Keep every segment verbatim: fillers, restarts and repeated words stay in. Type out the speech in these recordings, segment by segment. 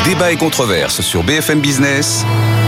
Débat et controverse sur B F M Business.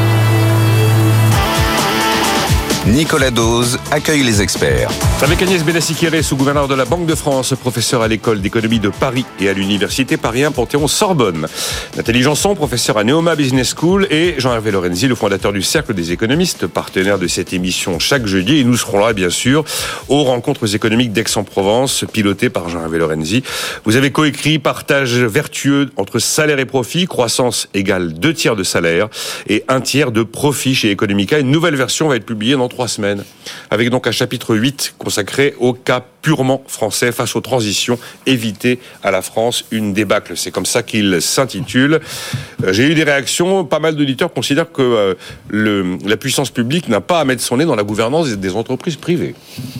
Nicolas Dose accueille les experts. Avec Agnès Benassi-Kéré, sous-gouverneur de la Banque de France, professeur à l'école d'économie de Paris et à l'université Paris un Panthéon-Sorbonne. Nathalie Janson, professeur à Neoma Business School, et Jean-Hervé Lorenzi, le fondateur du Cercle des économistes, partenaire de cette émission chaque jeudi. Et nous serons là, bien sûr, aux rencontres économiques d'Aix-en-Provence, pilotées par Jean-Hervé Lorenzi. Vous avez coécrit Partage vertueux entre salaire et profit, croissance égale deux tiers de salaire et un tiers de profit chez Economica. Une nouvelle version va être publiée dans trois semaines, avec donc un chapitre huit consacré au cas purement français face aux transitions évitées à la France, une débâcle. C'est comme ça qu'il s'intitule. Euh, j'ai eu des réactions, pas mal d'auditeurs considèrent que euh, le, la puissance publique n'a pas à mettre son nez dans la gouvernance des entreprises privées.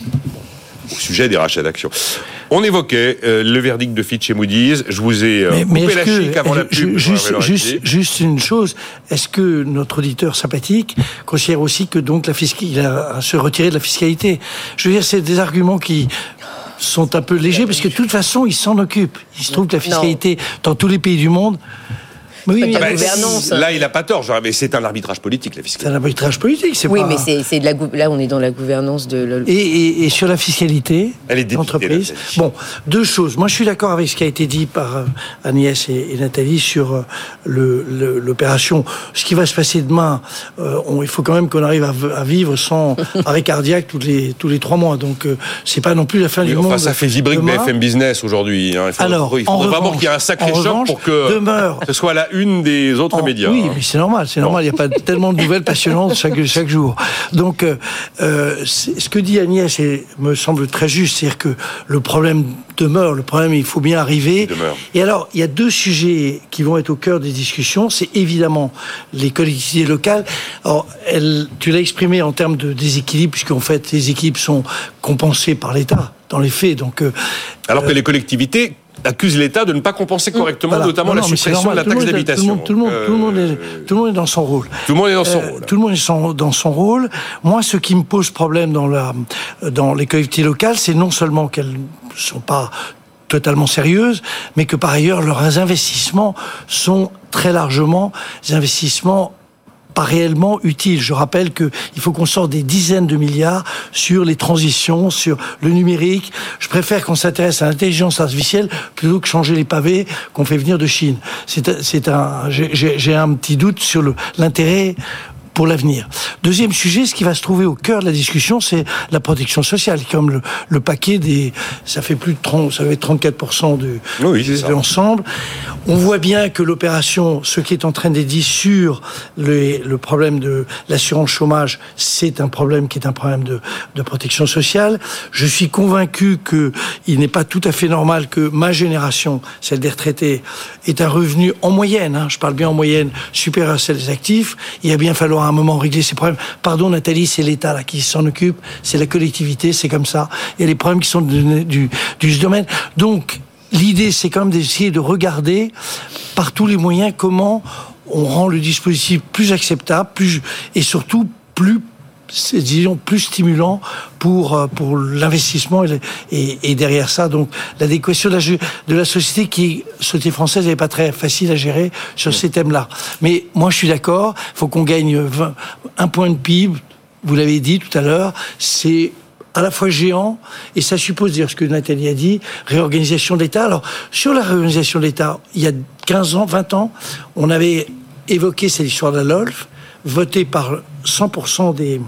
Au sujet des rachats d'actions. On évoquait euh, le verdict de Fitch et Moody's. Je vous ai euh, mais, coupé mais la que, chic avant la pub. Juste, juste, juste une chose. Est-ce que notre auditeur sympathique considère aussi que donc la fiscalité, il a à se retirer de la fiscalité? Je veux dire, c'est des arguments qui sont un peu légers parce que de toute façon, il s'en occupe. Il se trouve que la fiscalité non. dans tous les pays du monde. Oui, oui, mais la gouvernance. Là, il n'a pas tort, genre, mais c'est un arbitrage politique, la fiscalité. C'est un arbitrage politique, c'est oui, pas... Oui, mais c'est, c'est de la, là, on est dans la gouvernance de... Le... Et, et, et sur la fiscalité d'entreprise, bon, deux choses. Moi, je suis d'accord avec ce qui a été dit par euh, Agnès et, et Nathalie sur euh, le, le, l'opération. Ce qui va se passer demain, euh, on, il faut quand même qu'on arrive à, à vivre sans arrêt cardiaque tous les, tous les trois mois. Donc, euh, c'est pas non plus la fin oui, du enfin, monde. Ça fait vibrer que B F M Business aujourd'hui. Hein. Il faudrait, Alors, il faudrait vraiment revanche, qu'il y ait un sacré choc revanche, pour que demeure, ce soit la une des autres en, médias. Oui, hein. mais c'est normal, c'est normal. Il n'y a pas tellement de nouvelles passionnantes chaque, chaque jour. Donc, euh, ce que dit Agnès et me semble très juste, c'est-à-dire que le problème demeure, le problème, il faut bien arriver. Et alors, il y a deux sujets qui vont être au cœur des discussions. C'est évidemment les collectivités locales. Alors, elle, tu l'as exprimé en termes de déséquilibre, puisqu'en fait, les équilibres sont compensés par l'État, dans les faits. Donc, euh, alors que les collectivités accuse l'État de ne pas compenser correctement, voilà. notamment non, non, la suppression de la taxe d'habitation. Tout le monde, euh, tout, le monde est, tout le monde est dans son rôle. Tout le monde est dans son euh, rôle. Tout le monde est dans son rôle. Moi, ce qui me pose problème dans, la, dans les collectivités locales, c'est non seulement qu'elles ne sont pas totalement sérieuses, mais que par ailleurs, leurs investissements sont très largement des investissements pas réellement utile. Je rappelle qu'il faut qu'on sorte des dizaines de milliards sur les transitions, sur le numérique. Je préfère qu'on s'intéresse à l'intelligence artificielle plutôt que changer les pavés qu'on fait venir de Chine. C'est, c'est un, j'ai, j'ai un petit doute sur le, l'intérêt pour l'avenir. Deuxième sujet, ce qui va se trouver au cœur de la discussion, c'est la protection sociale. Comme le, le paquet des... Ça fait plus de trente, ça fait trente-quatre pour cent du, oui, de l'ensemble. On voit bien que l'opération, ce qui est en train d'être dit sur le, le problème de l'assurance chômage, c'est un problème qui est un problème de, de protection sociale. Je suis convaincu qu'il n'est pas tout à fait normal que ma génération, celle des retraités, ait un revenu en moyenne, hein, je parle bien en moyenne, supérieur à celle des actifs. Il va bien falloir à un moment régler ces problèmes. Pardon Nathalie, c'est l'État là qui s'en occupe, c'est la collectivité, c'est comme ça. Il y a les problèmes qui sont du, du, du domaine. Donc, l'idée, c'est quand même d'essayer de regarder par tous les moyens comment on rend le dispositif plus acceptable, plus et surtout plus, disons, plus stimulant pour pour l'investissement et, et, et derrière ça, donc l'adéquation de la, de la société qui, société française, n'est pas très facile à gérer sur ces thèmes-là. Mais moi, je suis d'accord. Il faut qu'on gagne vingt, un point de P I B. Vous l'avez dit tout à l'heure, c'est à la fois géant, et ça suppose, dire ce que Nathalie a dit, réorganisation de l'État. Alors, sur la réorganisation de l'État, il y a quinze ans, vingt ans, on avait évoqué, c'est l'histoire de la L O L F, votée par cent pour cent des,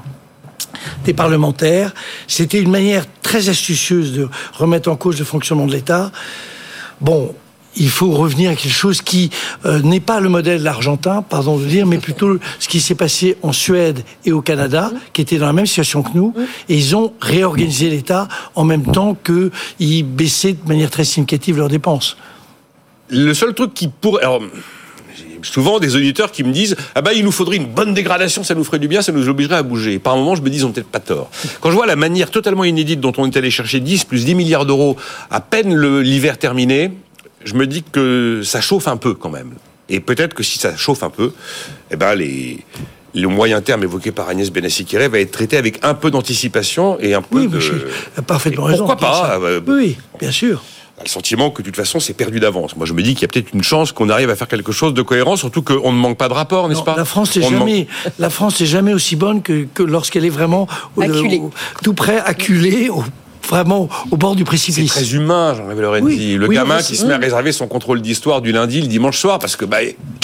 des parlementaires. C'était une manière très astucieuse de remettre en cause le fonctionnement de l'État. Bon, il faut revenir à quelque chose qui euh, n'est pas le modèle argentin, pardon de dire, mais plutôt ce qui s'est passé en Suède et au Canada, qui étaient dans la même situation que nous, et ils ont réorganisé l'État en même temps qu'ils baissaient de manière très significative leurs dépenses. Le seul truc qui pourrait... Alors, j'ai souvent des auditeurs qui me disent « Ah ben, il nous faudrait une bonne dégradation, ça nous ferait du bien, ça nous obligerait à bouger. » Par moment, je me dis, ils ont peut-être pas tort. Quand je vois la manière totalement inédite dont on est allé chercher dix plus dix milliards d'euros à peine le, l'hiver terminé, je me dis que ça chauffe un peu quand même. Et peut-être que si ça chauffe un peu, eh ben les, le moyen terme évoqué par Agnès Benassi-Kéré va être traité avec un peu d'anticipation et un peu oui, de... Oui, parfaitement raison. Pourquoi pas euh, Oui, bien sûr. le sentiment que de toute façon c'est perdu d'avance. Moi je me dis qu'il y a peut-être une chance qu'on arrive à faire quelque chose de cohérent, surtout qu'on ne manque pas de rapport, n'est-ce non, pas? La France n'est jamais, manque... la France n'est jamais aussi bonne que, que lorsqu'elle est vraiment au, au, tout près, acculée, au, vraiment au bord du précipice. C'est très humain, Jean-Yves Lorenzi. Oui, le oui, gamin oui, qui se met à réserver son contrôle d'histoire du lundi, le dimanche soir, parce que bah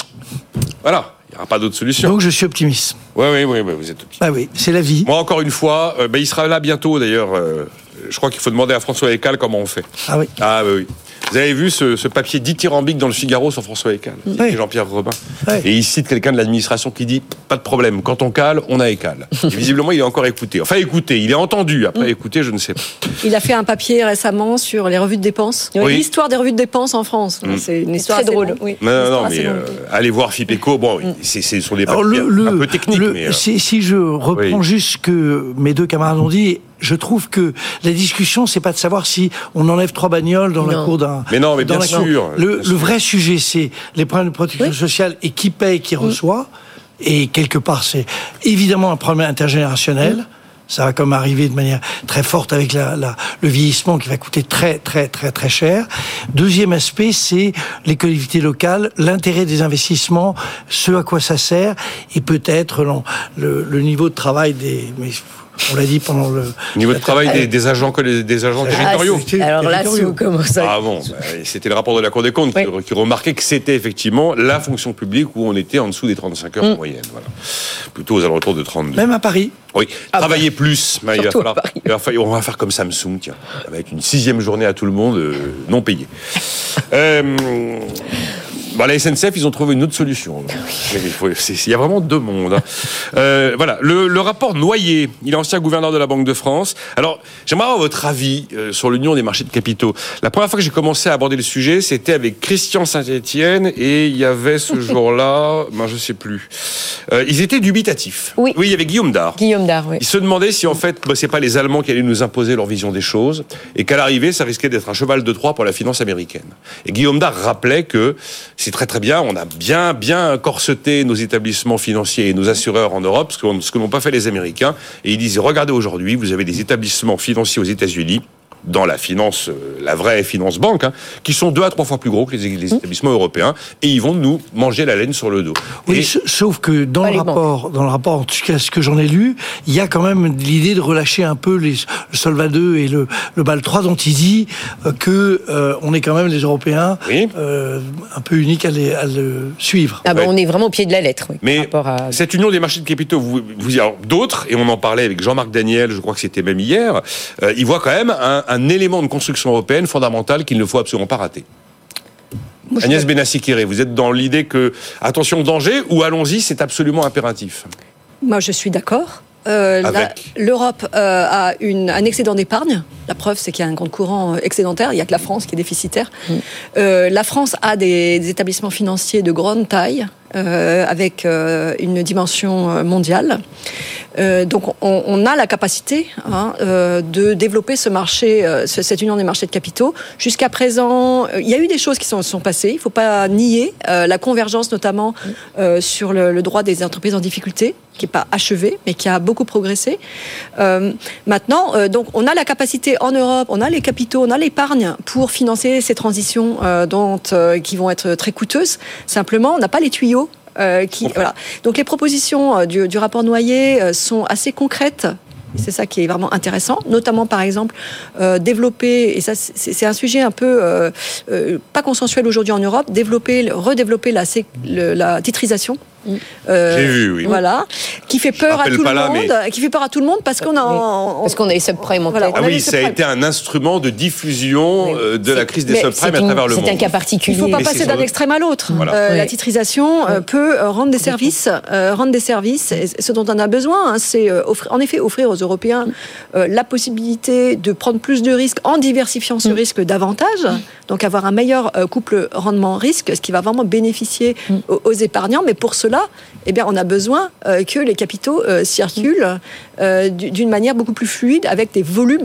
voilà. Il n'y aura pas d'autre solution. Donc je suis optimiste. Oui, oui, oui, oui, vous êtes optimiste. Ah oui, c'est la vie. Moi, encore une fois, euh, bah, il sera là bientôt, d'ailleurs. Euh, je crois qu'il faut demander à François Ekal comment on fait. Ah oui. Ah oui, oui. Vous avez vu ce, ce papier dithyrambique dans le Figaro sur François Ekal, oui. Jean-Pierre Robin. Oui. Et il cite quelqu'un de l'administration qui dit « Pas de problème, quand on cale, on a Ekal ». Et visiblement, il est encore écouté. Enfin, écouté, il est entendu. Après, mmh. écouté, je ne sais pas. Il a fait un papier récemment sur les revues de dépenses. Oui. L'histoire des revues de dépenses en France. Mmh. C'est une histoire très drôle. Oui. Non, non, non, mais euh, allez voir Fipeco. Bon, mmh. c'est, ce sont des papiers le, le, un peu techniques. Le, mais, euh... si, si je reprends oui. juste ce que mes deux camarades ont dit... Je trouve que la discussion, c'est pas de savoir si on enlève trois bagnoles dans non. la cour d'un. Mais non, mais bien sûr. Le, bien le sûr. vrai sujet, c'est les problèmes de protection oui. sociale et qui paye, qui reçoit. Mm. Et quelque part, c'est évidemment un problème intergénérationnel. Mm. Ça va comme arriver de manière très forte avec la, la, le vieillissement qui va coûter très, très, très, très cher. Deuxième aspect, c'est les collectivités locales, l'intérêt des investissements, ce à quoi ça sert, et peut-être le, le, le niveau de travail des... Mais, on l'a dit pendant le... Niveau de travail des, des agents, des agents ah, territoriaux. Alors là, si vous commencez... Ah bon, bah, c'était le rapport de la Cour des comptes oui. qui, qui remarquait que c'était effectivement la fonction publique où on était en dessous des trente-cinq heures mmh. en moyenne. Voilà. Plutôt aux alentours de trente-deux. Même à Paris. Oui, ah travailler bah, plus. Il va falloir, il va falloir, on va faire comme Samsung, tiens, avec une sixième journée à tout le monde euh, non payée. euh, bah, la S N C F, ils ont trouvé une autre solution. Il, faut, il y a vraiment deux mondes. Hein. Euh, voilà, le, le rapport Noyer, il est ancien gouverneur de la Banque de France. Alors, j'aimerais avoir votre avis euh, sur l'union des marchés de capitaux. La première fois que j'ai commencé à aborder le sujet, c'était avec Christian Saint-Etienne et il y avait ce jour-là, ben, je sais plus. Euh, ils étaient dubitatifs. Oui. Oui, il y avait Guillaume Dard. Guillaume Dard, oui. Ils se demandaient si en fait, bah, c'est pas les Allemands qui allaient nous imposer leur vision des choses et qu'à l'arrivée, ça risquait d'être un cheval de Troie pour la finance américaine. Et Guillaume Dard rappelait que c'est très très bien, on a bien bien corseté nos établissements financiers et nos assureurs en Europe, ce que, ce que n'ont pas fait les Américains. Et il disait, regardez aujourd'hui, vous avez des établissements financiers aux États-Unis, dans la finance, la vraie finance banque, hein, qui sont deux à trois fois plus gros que les, les établissements européens, et ils vont nous manger la laine sur le dos. Oui, et... sauf que dans le rapport, dans le rapport, en tout cas ce que j'en ai lu, il y a quand même l'idée de relâcher un peu les, le Solva deux et le, le Bâle trois, dont il dit euh, que euh, on est quand même les Européens oui. euh, un peu uniques à, les, à le suivre. Ah ben ouais. On est vraiment au pied de la lettre. Oui, mais à... cette union des marchés de capitaux, vous, vous alors, d'autres, et on en parlait avec Jean-Marc Daniel, je crois que c'était même hier, euh, ils voient quand même un, un élément de construction européenne fondamental qu'il ne faut absolument pas rater. Moi, Agnès Benassi-Kéré, vous êtes dans l'idée que, attention danger, ou allons-y, c'est absolument impératif? Moi, je suis d'accord. Euh, la, L'Europe euh, a une, un excédent d'épargne. La preuve, c'est qu'il y a un compte courant excédentaire. Il n'y a que la France qui est déficitaire. Mmh. Euh, la France a des, des établissements financiers de grande taille, euh, avec euh, une dimension mondiale. Euh, donc, on, on a la capacité hein, euh, de développer ce marché, euh, cette union des marchés de capitaux. Jusqu'à présent, euh, il y a eu des choses qui sont, sont passées. Il ne faut pas nier euh, la convergence, notamment euh, sur le, le droit des entreprises en difficulté, qui n'est pas achevé, mais qui a beaucoup progressé. Euh, maintenant, euh, donc, on a la capacité en Europe, on a les capitaux, on a l'épargne pour financer ces transitions euh, dont, euh, qui vont être très coûteuses. Simplement, on n'a pas les tuyaux. Euh, qui, voilà. Donc, les propositions euh, du, du rapport Noyer euh, sont assez concrètes. C'est ça qui est vraiment intéressant, notamment par exemple euh, développer, et ça c'est, c'est un sujet un peu euh, euh, pas consensuel aujourd'hui en Europe, développer, redévelopper la, le, la titrisation. Euh, J'ai vu, oui. Voilà, qui fait peur à tout le là, monde, mais... qui fait peur à tout le monde parce qu'on a, on... parce qu'on a les subprimes en voilà, tête. Ah oui, ça a été un instrument de diffusion oui. de la crise des subprimes à une, travers le monde. C'est un cas particulier. Il ne faut pas mais passer d'un extrême à l'autre. Voilà. Euh, oui. La titrisation oui. peut rendre des services, euh, rendre des services. Et ce dont on a besoin, hein, c'est euh, offrir, en effet offrir aux Européens euh, la possibilité de prendre plus de risques en diversifiant ce mm. risque davantage. Donc avoir un meilleur euh, couple rendement-risque, ce qui va vraiment bénéficier mm. aux, aux épargnants. Mais pour cela, eh bien, on a besoin euh, que les capitaux euh, circulent euh, d'une manière beaucoup plus fluide, avec des volumes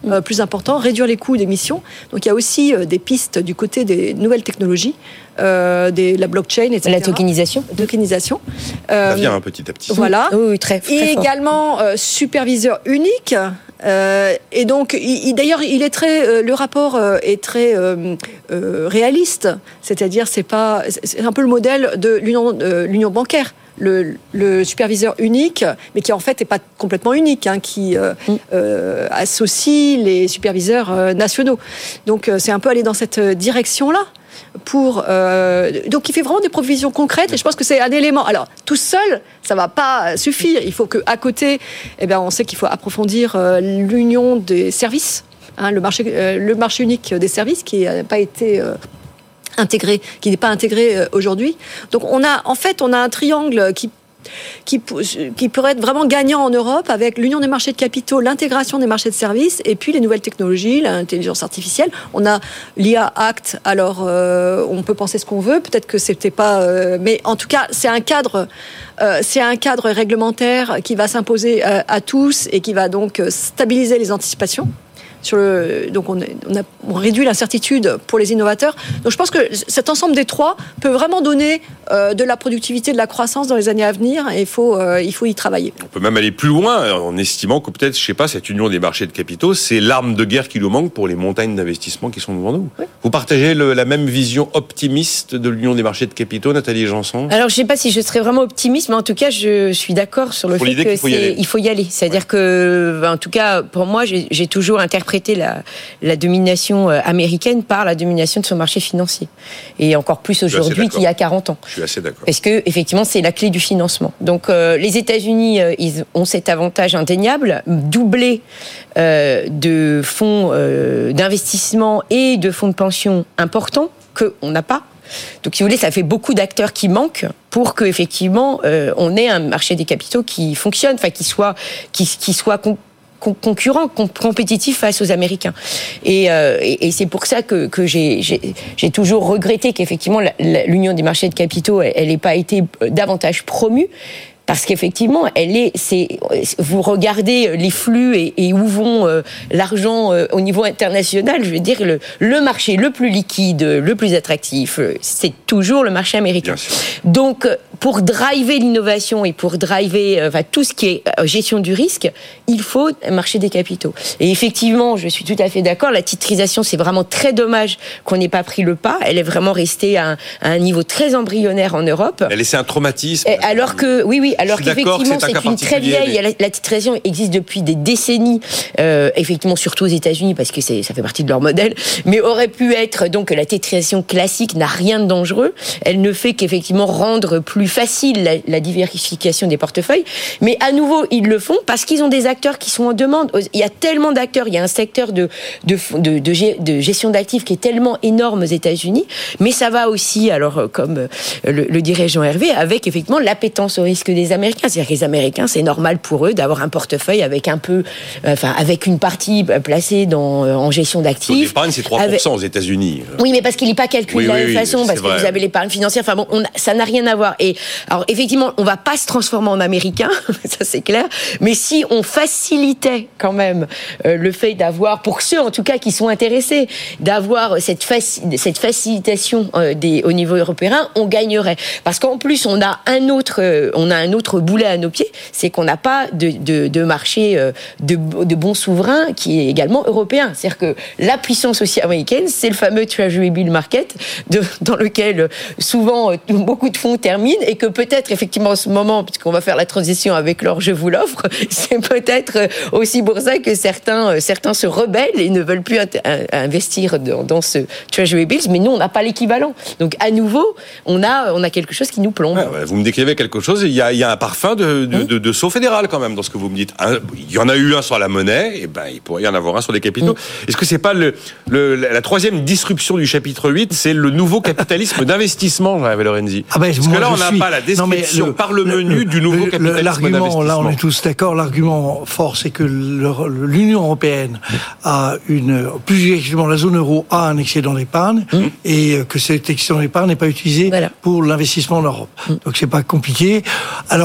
euh, plus important, réduire les coûts d'émissions. Donc il y a aussi euh, des pistes du côté des nouvelles technologies, euh, des, la blockchain, et cetera. La tokenisation. Tokenisation. Euh, Ça vient un petit à petit. Voilà. Oui, oui, très, très et fort. également euh, superviseur unique. Euh, et donc, il, il, d'ailleurs, il est très, euh, le rapport euh, est très euh, euh, réaliste. C'est-à-dire, c'est pas, c'est un peu le modèle de l'union, euh, l'union bancaire. Le, le superviseur unique, mais qui en fait n'est pas complètement unique, hein, qui euh, euh, associe les superviseurs euh, nationaux. Donc, euh, c'est un peu aller dans cette direction-là. Pour, euh, donc il fait vraiment des provisions concrètes et je pense que c'est un élément. Alors tout seul, ça va pas suffire. Il faut qu'à côté, eh bien, on sait qu'il faut approfondir euh, l'union des services, hein, le marché, euh, le marché unique des services qui n'a pas été euh, intégré, qui n'est pas intégré euh, aujourd'hui. Donc on a, en fait, on a un triangle qui Qui, qui pourrait être vraiment gagnant en Europe avec l'union des marchés de capitaux, l'intégration des marchés de services et puis les nouvelles technologies, l'intelligence artificielle. On a l'I A Act, alors euh, on peut penser ce qu'on veut, peut-être que c'était pas... Euh, mais en tout cas, c'est un cadre, euh, c'est un cadre réglementaire qui va s'imposer à, à tous et qui va donc stabiliser les anticipations. Sur le, donc on, on, a, on réduit l'incertitude pour les innovateurs. Donc je pense que cet ensemble des trois peut vraiment donner euh, de la productivité, de la croissance dans les années à venir et il faut, euh, il faut y travailler. On peut même aller plus loin en estimant que peut-être, je sais pas, cette union des marchés de capitaux, c'est l'arme de guerre qui nous manque pour les montagnes d'investissement qui sont devant nous. Oui. Vous partagez le, la même vision optimiste de l'union des marchés de capitaux, Nathalie Janson ? Alors je sais pas si je serais vraiment optimiste, mais en tout cas je suis d'accord sur le pour fait qu'il faut c'est, il faut y aller. C'est-à-dire ouais. que, en tout cas pour moi, j'ai, j'ai toujours interprété La, la domination américaine par la domination de son marché financier. Et encore plus aujourd'hui qu'il y a quarante ans. Je suis assez d'accord. Parce que, effectivement, c'est la clé du financement. Donc, euh, les États-Unis, euh, ils ont cet avantage indéniable, doublé euh, de fonds euh, d'investissement et de fonds de pension importants qu'on n'a pas. Donc, si vous voulez, ça fait beaucoup d'acteurs qui manquent pour que, effectivement, euh, on ait un marché des capitaux qui fonctionne, enfin, qui soit, qui, qui soit con- concurrent, compétitif face aux Américains. Et, euh, et, et c'est pour ça que, que j'ai, j'ai, j'ai toujours regretté qu'effectivement la, la, l'union des marchés de capitaux, elle n'ait pas été davantage promue. Parce qu'effectivement, elle est, c'est, vous regardez les flux et, et où vont euh, l'argent euh, au niveau international. Je veux dire, le, le marché le plus liquide, le plus attractif, c'est toujours le marché américain. Donc, pour driver l'innovation et pour driver, euh, enfin, tout ce qui est gestion du risque, il faut un marché des capitaux. Et effectivement, je suis tout à fait d'accord. La titrisation, c'est vraiment très dommage qu'on n'ait pas pris le pas. Elle est vraiment restée à un, à un niveau très embryonnaire en Europe. Elle a laissé un traumatisme. Et alors que, oui, oui. Alors qu'effectivement, c'est, c'est une très vieille. Mais... La, la titrisation existe depuis des décennies, euh, effectivement, surtout aux États-Unis, parce que c'est, ça fait partie de leur modèle. Mais aurait pu être donc la titrisation classique n'a rien de dangereux. Elle ne fait qu'effectivement rendre plus facile la, la diversification des portefeuilles. Mais à nouveau, ils le font parce qu'ils ont des acteurs qui sont en demande. Il y a tellement d'acteurs. Il y a un secteur de de de, de, de gestion d'actifs qui est tellement énorme aux États-Unis. Mais ça va aussi, alors comme le, le dirait Jean Hervé, avec effectivement l'appétence au risque des Américains. C'est-à-dire que les Américains, c'est normal pour eux d'avoir un portefeuille avec un peu, euh, enfin, avec une partie placée dans, euh, en gestion d'actifs. L'épargne, c'est trois pour cent avec... aux États-Unis. Oui, mais parce qu'il n'est pas calculé oui, de la oui, même oui, façon, parce vrai. que vous avez l'épargne financière. Enfin bon, on a, ça n'a rien à voir. Et alors, effectivement, on ne va pas se transformer en Américain, ça c'est clair. Mais si on facilitait quand même euh, le fait d'avoir, pour ceux en tout cas qui sont intéressés, d'avoir cette, faci- cette facilitation euh, des, au niveau européen, on gagnerait. Parce qu'en plus, on a un autre, euh, on a un autre boulet à nos pieds, c'est qu'on n'a pas de, de, de marché euh, de, de bons souverains qui est également européen. C'est-à-dire que la puissance aussi américaine, c'est le fameux Treasury Bill Market, de, dans lequel souvent euh, beaucoup de fonds terminent et que peut-être effectivement en ce moment, puisqu'on va faire la transition avec l'or, je vous l'offre, c'est peut-être aussi pour ça que certains, euh, certains se rebellent et ne veulent plus int- investir dans, dans ce Treasury Bills, mais nous, on n'a pas l'équivalent. Donc à nouveau, on a, on a quelque chose qui nous plombe. Ouais, vous me décrivez quelque chose, il y a, il y a un parfum de, de, de, de saut fédéral quand même dans ce que vous me dites. Un, il y en a eu un sur la monnaie, et ben il pourrait y en avoir un sur les capitaux. Mmh. Est-ce que c'est pas le, le, la troisième disruption du chapitre huit, c'est le nouveau capitalisme d'investissement, Jean-Hervé Lorenzi? Ah ben, Parce que là, on n'a suis... pas la description non, le, par le menu le, du nouveau le, capitalisme l'argument, d'investissement. Là, on est tous d'accord. L'argument fort, c'est que le, l'Union européenne a une, plus exactement la zone euro a un excédent d'épargne mmh. et que cet excédent d'épargne n'est pas utilisé voilà. pour l'investissement en Europe. Mmh. Donc c'est pas compliqué. Alors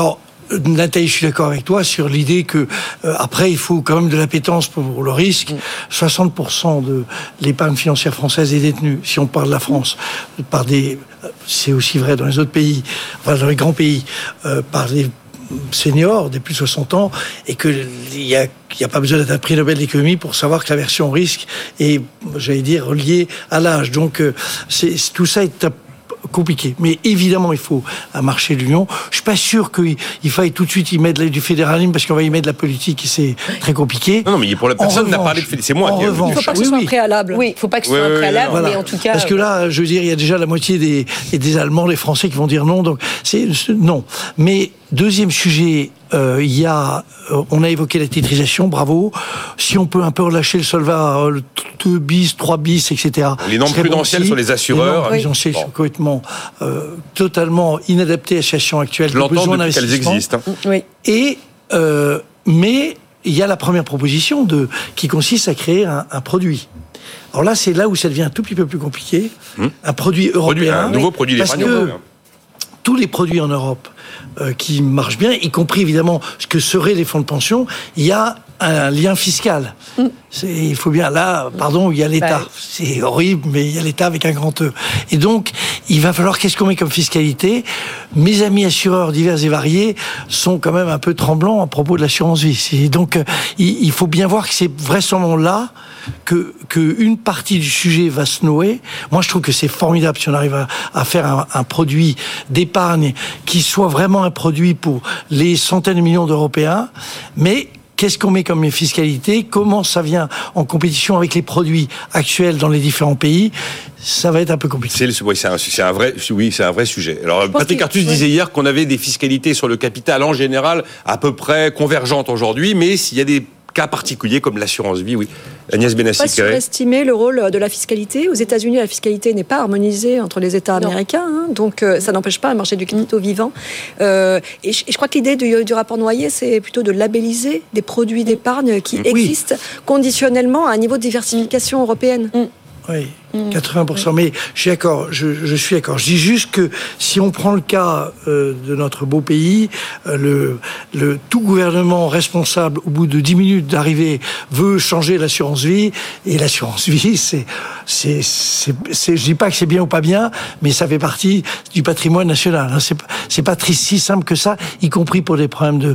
Nathalie, je suis d'accord avec toi sur l'idée que euh, après il faut quand même de l'appétence pour le risque. soixante pour cent de l'épargne financière française est détenue, si on parle de la France, par des, c'est aussi vrai dans les autres pays, enfin dans les grands pays, euh, par des seniors, des plus de soixante ans, et qu'il n'y a, y a pas besoin d'être un prix Nobel d'économie pour savoir que l'aversion au risque est, j'allais dire, liée à l'âge. Donc euh, c'est, tout ça est compliqué. Mais évidemment, il faut un marché de l'Union. Je suis pas sûr qu'il il faille tout de suite y mettre du fédéralisme parce qu'on va y mettre de la politique et c'est très compliqué. Non, non mais pour la personne n'a parlé de fédéralisme. C'est moi en qui revanche, il ne faut pas que ce oui, soit oui. un préalable. Oui, il ne faut pas que ce oui, soit un oui, préalable, oui, mais voilà. en tout cas... Parce que là, je veux dire, il y a déjà la moitié des, des Allemands, des Français qui vont dire non. Donc, c'est non. Mais deuxième sujet, euh, il y a, euh, on a évoqué la titrisation, bravo. Si on peut un peu relâcher le solvat, le deux bis, trois bis, et cetera. Les normes prudentielles bon sur les assureurs. Les normes prudentielles oui. sont complètement, euh, totalement inadaptées à la situation actuelle. Je l'entends depuis qu'elles existent. Hein. Oui. Et, euh, mais, il y a la première proposition de, qui consiste à créer un, un produit. Alors là, c'est là où ça devient un tout petit peu plus compliqué. Hum. Un produit européen. Produit, un nouveau produit d'épargne européen. Tous les produits en Europe euh, qui marchent bien, y compris évidemment ce que seraient les fonds de pension, il y a un lien fiscal. Mm. C'est, il faut bien, là, pardon, il y a l'État. Bah, c'est horrible, mais il y a l'État avec un grand E. Et donc, il va falloir, qu'est-ce qu'on met comme fiscalité ? Mes amis assureurs divers et variés sont quand même un peu tremblants à propos de l'assurance vie. C'est, donc, euh, il, il faut bien voir que c'est vraisemblablement là que, que une partie du sujet va se nouer. Moi, je trouve que c'est formidable si on arrive à, à faire un, un produit d'épargne qui soit vraiment un produit pour les centaines de millions d'Européens, mais qu'est-ce qu'on met comme fiscalité ? Comment ça vient en compétition avec les produits actuels dans les différents pays ? Ça va être un peu compliqué. C'est, le, oui, c'est, un, c'est, un vrai, oui, c'est un vrai sujet. Alors, Patrick Artus disait hier qu'on avait des fiscalités sur le capital en général à peu près convergentes aujourd'hui, mais s'il y a des cas particuliers comme l'assurance vie, oui. Agnès Benassi. Pas surestimer le rôle de la fiscalité. Aux États-Unis, la fiscalité n'est pas harmonisée entre les États non. américains, hein, donc euh, ça n'empêche pas un marché du capitaux vivant. Euh, et, je, et je crois que l'idée du, du rapport Noyer, c'est plutôt de labelliser des produits d'épargne qui oui. existent conditionnellement à un niveau de diversification européenne. Mm. Oui, quatre-vingts pour cent. Mais je suis d'accord, je, je suis d'accord. Je dis juste que si on prend le cas euh, de notre beau pays, euh, le, le tout gouvernement responsable, au bout de dix minutes d'arrivée, veut changer l'assurance vie. Et l'assurance vie, c'est, c'est, c'est, c'est, je dis pas que c'est bien ou pas bien, mais ça fait partie du patrimoine national. Hein. C'est, c'est pas très, si simple que ça, y compris pour des problèmes de,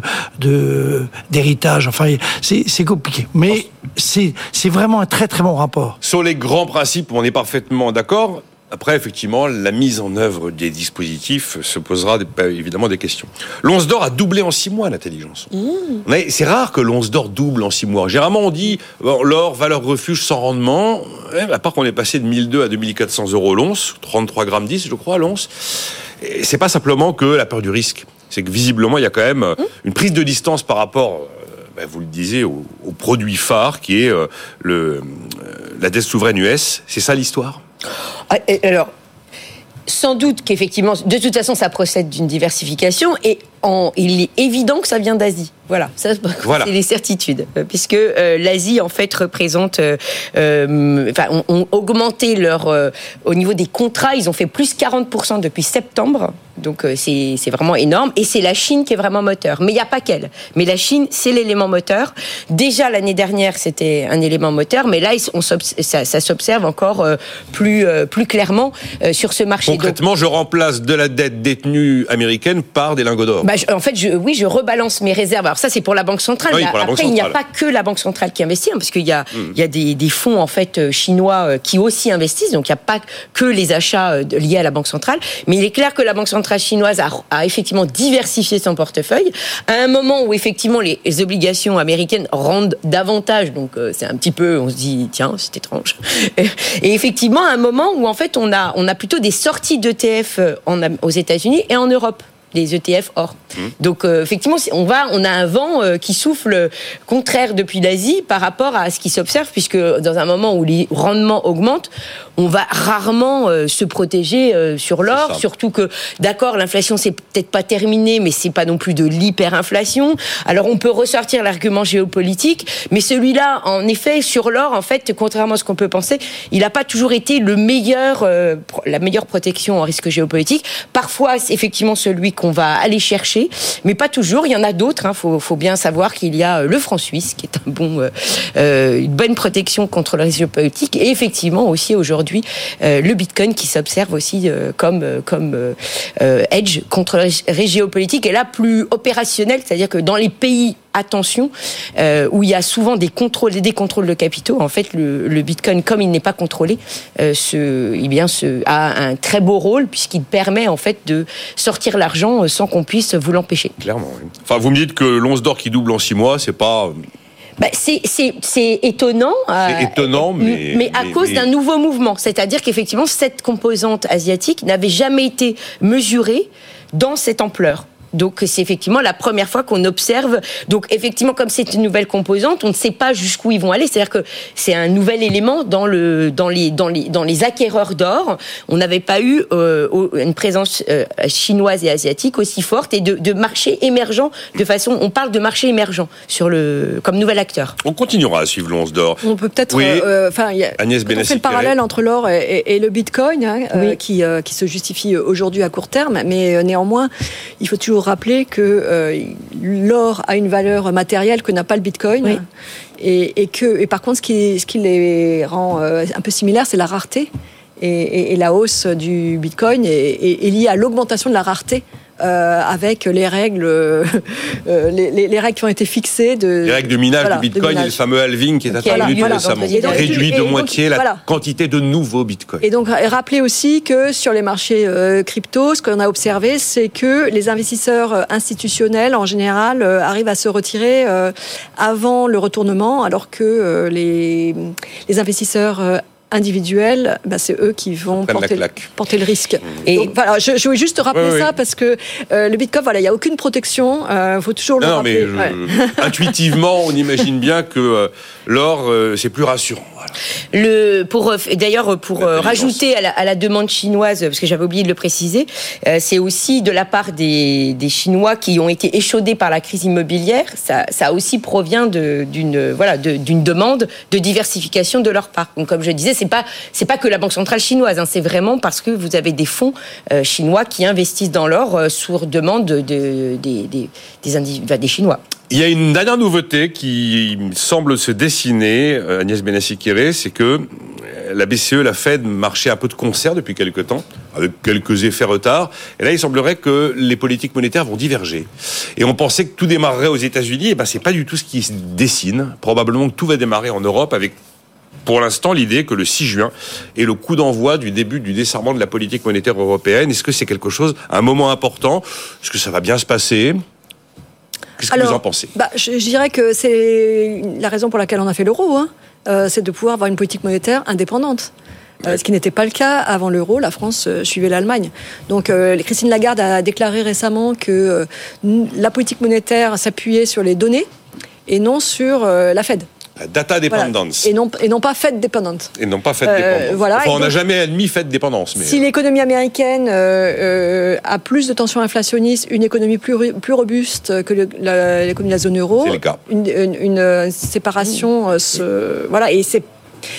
de d'héritage. Enfin, c'est, c'est compliqué. Mais c'est, c'est vraiment un très très bon rapport. Sur les grands principe, on est parfaitement d'accord. Après, effectivement, la mise en œuvre des dispositifs se posera des, évidemment des questions. L'once d'or a doublé en six mois, Nathalie Janson. Mmh. C'est rare que l'once d'or double en six mois. Généralement, on dit bon, l'or, valeur refuge sans rendement. Eh, à part qu'on est passé de mille deux à deux mille quatre cents euros l'once, trente-trois virgule dix grammes, je crois, l'once. Et c'est pas simplement que la peur du risque. C'est que visiblement, il y a quand même mmh. une prise de distance par rapport... vous le disiez, au, au produit phare qui est euh, le, euh, la dette souveraine U S. C'est ça l'histoire ? Alors, sans doute qu'effectivement, de toute façon, ça procède d'une diversification et en, il est évident que ça vient d'Asie. Voilà, ça, voilà. C'est les certitudes, puisque euh, l'Asie en fait représente, euh, euh, enfin, ont, ont augmenté leur, euh, au niveau des contrats, ils ont fait plus quarante pour cent depuis septembre. Donc euh, c'est, c'est vraiment énorme. Et c'est la Chine qui est vraiment moteur. Mais il n'y a pas qu'elle. Mais la Chine, c'est l'élément moteur. Déjà, l'année dernière, c'était un élément moteur. Mais là, on ça, ça s'observe encore euh, plus, euh, plus clairement euh, sur ce marché. Concrètement, donc, je remplace de la dette détenue américaine par des lingots d'or. Bah, je, en fait, je, oui, je rebalance mes réserves. Alors ça, c'est pour la Banque centrale. Oui, Là, pour la après, Banque il n'y a centrale. pas que la Banque centrale qui investit, hein, parce qu'il y a, mmh. il y a des, des fonds en fait, chinois qui aussi investissent. Donc, il n'y a pas que les achats liés à la Banque centrale. Mais il est clair que la Banque centrale chinoise a a effectivement diversifié son portefeuille à un moment où effectivement les, les obligations américaines rendent davantage, donc euh, c'est un petit peu, on se dit tiens c'est étrange, et effectivement à un moment où en fait on a on a plutôt des sorties d'E T F en, aux États-Unis et en Europe. Les E T F or. Mmh. Donc euh, effectivement, on va, on a un vent euh, qui souffle contraire depuis l'Asie par rapport à ce qui s'observe, puisque dans un moment où les rendements augmentent, on va rarement euh, se protéger euh, sur l'or, surtout que, d'accord, l'inflation c'est peut-être pas terminé, mais c'est pas non plus de l'hyperinflation. Alors on peut ressortir l'argument géopolitique, mais celui-là, en effet, sur l'or, en fait, contrairement à ce qu'on peut penser, il n'a pas toujours été le meilleur, euh, la meilleure protection en risque géopolitique. Parfois, c'est effectivement celui qu'on va aller chercher, mais pas toujours. Il y en a d'autres. Il hein. faut, faut bien savoir qu'il y a le franc suisse, qui est un bon, euh, une bonne protection contre le risque géopolitique, et effectivement aussi aujourd'hui euh, le Bitcoin qui s'observe aussi euh, comme, comme euh, hedge contre le risque géopolitique, et là plus opérationnel, c'est-à-dire que dans les pays attention, euh, où il y a souvent des contrôles et des contrôles de capitaux, en fait, le, le Bitcoin, comme il n'est pas contrôlé, euh, se, eh bien, se, a un très beau rôle, puisqu'il permet, en fait, de sortir l'argent sans qu'on puisse vous l'empêcher. Clairement, oui. Enfin, vous me dites que l'once d'or qui double en six mois, c'est pas... Bah, c'est, c'est, c'est étonnant. C'est euh, étonnant, mais... Mais à mais, cause mais... d'un nouveau mouvement. C'est-à-dire qu'effectivement, cette composante asiatique n'avait jamais été mesurée dans cette ampleur. Donc c'est effectivement la première fois qu'on observe. Donc effectivement, comme c'est une nouvelle composante, on ne sait pas jusqu'où ils vont aller. C'est-à-dire que c'est un nouvel élément dans le dans les dans les dans les acquéreurs d'or. On n'avait pas eu euh, une présence euh, chinoise et asiatique aussi forte, et de, de marchés émergents. De façon, on parle de marché émergent sur le comme nouvel acteur. On continuera à suivre l'once d'or. On peut peut-être. Oui. Enfin, euh, Agnès on fait le parallèle entre l'or et, et, et le Bitcoin, hein, oui. euh, qui euh, qui se justifie aujourd'hui à court terme, mais euh, néanmoins, il faut toujours rappeler que euh, l'or a une valeur matérielle que n'a pas le Bitcoin, oui. et, et que et par contre ce qui, ce qui les rend euh, un peu similaires, c'est la rareté, et, et, et la hausse du Bitcoin est, est, est liée à l'augmentation de la rareté. Euh, avec les règles, euh, les, les, les règles qui ont été fixées de les règles de minage voilà, du Bitcoin, et le fameux halving qui est intervenu voilà, récemment, voilà, réduit de et, moitié donc, la voilà. quantité de nouveaux Bitcoins. Et donc rappelez aussi que sur les marchés euh, crypto, ce qu'on a observé, c'est que les investisseurs institutionnels en général euh, arrivent à se retirer euh, avant le retournement, alors que euh, les, les investisseurs euh, individuels, ben c'est eux qui vont porter, porter le risque. Et donc, voilà, je, je voulais juste rappeler oui, ça oui. parce que euh, le Bitcoin, voilà, il n'y a aucune protection. Il euh, faut toujours non, le non, rappeler. Mais je, ouais. Intuitivement, on imagine bien que euh, l'or, euh, c'est plus rassurant. Voilà. Le, pour, d'ailleurs, pour euh, rajouter à la, à la demande chinoise, parce que j'avais oublié de le préciser, euh, c'est aussi de la part des, des Chinois qui ont été échaudés par la crise immobilière. Ça, ça aussi provient de, d'une, voilà, de, d'une demande de diversification de leur part. Donc, comme je disais, c'est pas, c'est pas que la Banque centrale chinoise, hein, c'est vraiment parce que vous avez des fonds euh, chinois qui investissent dans l'or euh, sur demande de, de, des, des, des, indiv- des Chinois. Il y a une dernière nouveauté qui semble se dessiner, Agnès Benassi-Kéré, c'est que la B C E, la Fed, marchaient un peu de concert depuis quelques temps, avec quelques effets retard. Et là, il semblerait que les politiques monétaires vont diverger. Et on pensait que tout démarrerait aux États-Unis. Et ben, c'est pas du tout ce qui se dessine. Probablement que tout va démarrer en Europe, avec, pour l'instant, l'idée que le six juin est le coup d'envoi du début du desserrement de la politique monétaire européenne. Est-ce que c'est quelque chose, un moment important? Est-ce que ça va bien se passer? Qu'est-ce que Alors, vous en pensez? bah, je, je dirais que c'est la raison pour laquelle on a fait l'euro, hein. euh, c'est de pouvoir avoir une politique monétaire indépendante. Euh, ouais. Ce qui n'était pas le cas avant l'euro, la France euh, suivait l'Allemagne. Donc euh, Christine Lagarde a déclaré récemment que euh, la politique monétaire s'appuyait sur les données et non sur euh, la Fed. Data dependence. Voilà. Et, non, et non pas Fed dépendante. Et non pas Fed euh, dépendance. Voilà. Enfin, on n'a donc, jamais admis Fed dépendance. Mais... Si l'économie américaine euh, euh, a plus de tensions inflationnistes, une économie plus, plus robuste que le, la, l'économie de la zone euro, c'est le cas. Une, une, une séparation, euh, se, voilà, et c'est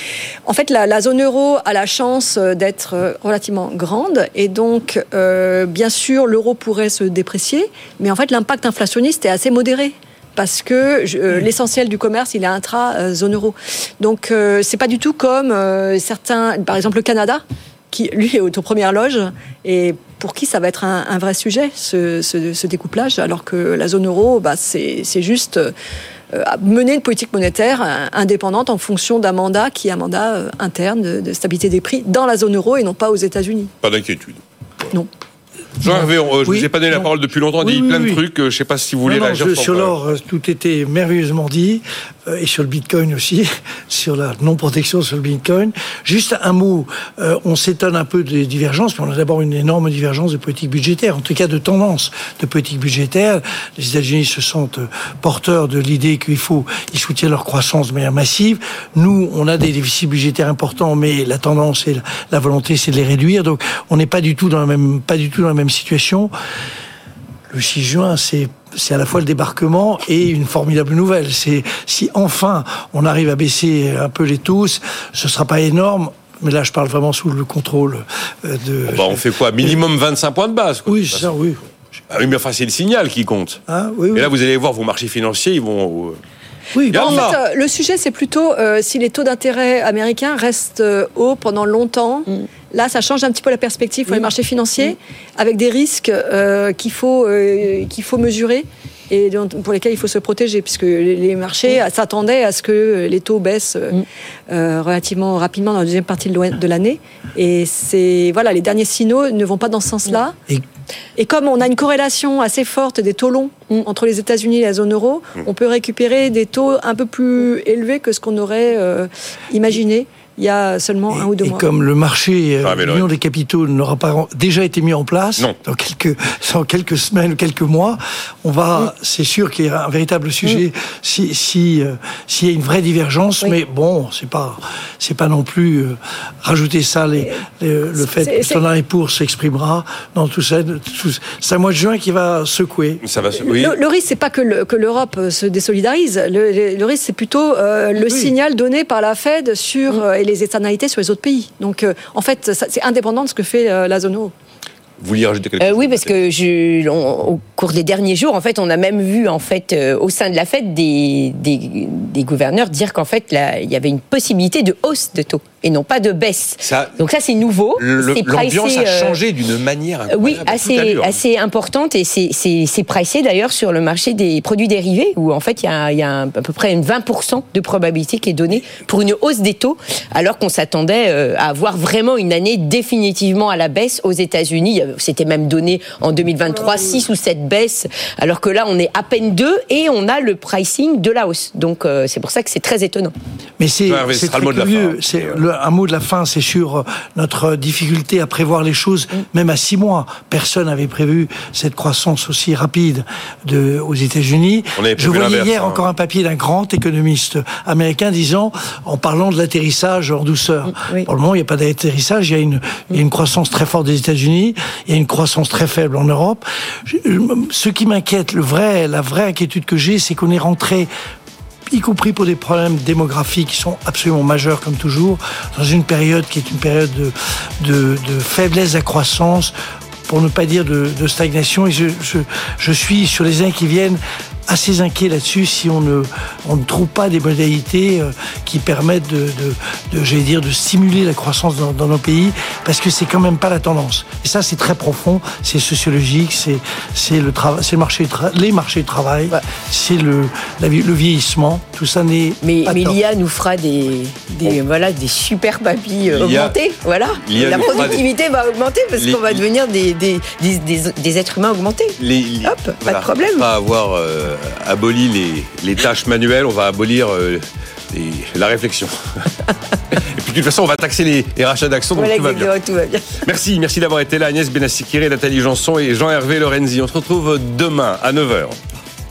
en fait, la, la zone euro a la chance d'être relativement grande, et donc, euh, bien sûr, l'euro pourrait se déprécier, mais en fait, l'impact inflationniste est assez modéré. Parce que euh, l'essentiel du commerce, il est intra-zone euro. Donc, euh, c'est pas du tout comme euh, certains, par exemple le Canada, qui, lui, est aux premières loges, et pour qui ça va être un, un vrai sujet, ce, ce, ce découplage, alors que la zone euro, bah, c'est, c'est juste euh, mener une politique monétaire indépendante en fonction d'un mandat qui est un mandat euh, interne de, de stabilité des prix dans la zone euro et non pas aux États-Unis. Pas d'inquiétude. Non. Jean-Hervé, euh, je oui, vous ai pas donné non. la parole depuis longtemps, on oui, dit oui, plein oui. de trucs, euh, je sais pas si vous voulez non, non, réagir je, sur... sur l'or, tout était merveilleusement dit, euh, et sur le Bitcoin aussi, sur la non-protection sur le Bitcoin. Juste un mot, euh, on s'étonne un peu des divergences, mais on a d'abord une énorme divergence de politique budgétaire, en tout cas de tendance de politique budgétaire. Les États-Unis se sentent porteurs de l'idée qu'il faut, ils soutiennent leur croissance de manière massive. Nous, on a des déficits budgétaires importants, mais la tendance et la, la volonté, c'est de les réduire. Donc, on n'est pas du tout dans la même, pas du tout dans la même situation. Le six juin, c'est c'est à la fois le débarquement et une formidable nouvelle. C'est si enfin on arrive à baisser un peu les taux, ce sera pas énorme. Mais là, je parle vraiment sous le contrôle de... Bah, on fait quoi ? Minimum vingt-cinq points de base, quoi. Oui, c'est ça, oui. Ah oui, mais enfin, c'est le signal qui compte. Ah, oui, oui. Et là, vous allez voir, vos marchés financiers, ils vont... Oui, bon, en fait, euh, le sujet, c'est plutôt euh, si les taux d'intérêt américains restent euh, hauts pendant longtemps. Mm. Là, ça change un petit peu la perspective pour oui. les marchés financiers, mm. avec des risques euh, qu'il faut, euh, qu'il faut mesurer et pour lesquels il faut se protéger, puisque les marchés mm. s'attendaient à ce que les taux baissent mm. euh, relativement rapidement dans la deuxième partie de l'année. Et c'est, voilà, les derniers signaux ne vont pas dans ce sens-là. Et, et comme on a une corrélation assez forte des taux longs mm. entre les États-Unis et la zone euro, mm. on peut récupérer des taux un peu plus élevés que ce qu'on aurait euh, imaginé il y a seulement et, un ou deux et mois. Et comme le marché, ah, euh, l'union des capitaux n'aura pas déjà été mis en place, non. dans quelques, dans quelques semaines ou quelques mois, on va, mm. c'est sûr qu'il y a un véritable sujet mm. si, si, euh, s'il y a une vraie divergence, oui. mais bon, c'est pas, c'est pas non plus euh, rajouter ça, les, les, le fait c'est, que Standard and Poor's s'exprimera dans tout ça. Tout, c'est un mois de juin qui va secouer. Ça va, oui. le, le risque, c'est pas que, le, que l'Europe se désolidarise. Le, le, le risque, c'est plutôt euh, le oui. signal donné par la Fed sur mm. euh, les externalités sur les autres pays. Donc, euh, en fait, ça, c'est indépendant de ce que fait euh, la zone euro. Vous vouliez rajouter quelque chose ? euh, Oui, parce que je, on, au cours des derniers jours, en fait, on a même vu, en fait, euh, au sein de la Fed, des, des, des gouverneurs dire qu'en fait, là, il y avait une possibilité de hausse de taux et non pas de baisse. Ça, Donc ça, c'est nouveau. Le, c'est l'ambiance pricé, a changé d'une manière incroyable. Oui, assez, assez importante et c'est, c'est, c'est pricé d'ailleurs sur le marché des produits dérivés où en fait, il y a, il y a à peu près une vingt pour cent de probabilité qui est donnée pour une hausse des taux, alors qu'on s'attendait à avoir vraiment une année définitivement à la baisse aux États-Unis. C'était même donné en deux mille vingt-trois six ou sept baisses, alors que là, on est à peine deux et on a le pricing de la hausse. Donc, euh, c'est pour ça que c'est très étonnant. Mais c'est, ouais, c'est très curieux. C'est le, un mot de la fin, c'est sur notre difficulté à prévoir les choses, mm. même à six mois. Personne n'avait prévu cette croissance aussi rapide de, aux États-Unis. Je voyais hier hein. encore un papier d'un grand économiste américain disant, en parlant de l'atterrissage en douceur. Mm. Oui. Pour le moment, il n'y a pas d'atterrissage. Il y a une, mm. il y a une croissance très forte des États-Unis. Il y a une croissance très faible en Europe. Je, ce qui m'inquiète, le vrai, la vraie inquiétude que j'ai, c'est qu'on est rentré, y compris pour des problèmes démographiques qui sont absolument majeurs comme toujours, dans une période qui est une période de, de, de faiblesse à croissance, pour ne pas dire de, de stagnation. Et je, je, je suis, sur les années qui viennent, assez inquiet là-dessus si on ne, on ne trouve pas des modalités euh, qui permettent de, de, de, j'allais dire, de stimuler la croissance dans, dans nos pays, parce que c'est quand même pas la tendance. Et ça, c'est très profond, c'est sociologique, c'est, c'est le travail, c'est le marché, tra- les marchés de travail, ouais. c'est le, la, le vieillissement. Tout ça n'est mais, pas mais top. l'I A nous fera des, des, bon. voilà, des super papilles euh, augmentés. Voilà. La productivité des... va augmenter parce les... qu'on va devenir des, des, des, des, des êtres humains augmentés. Les, les... Hop, voilà. Pas de problème. On va avoir euh, aboli les, les tâches manuelles, on va abolir euh, les, la réflexion. Et puis de toute façon, on va taxer les, les rachats d'actions, donc voilà, tout, va bien. tout va bien. Merci, merci d'avoir été là, Agnès Benassi-Kiri, Nathalie Janson et Jean-Hervé Lorenzi. On se retrouve demain à neuf heures.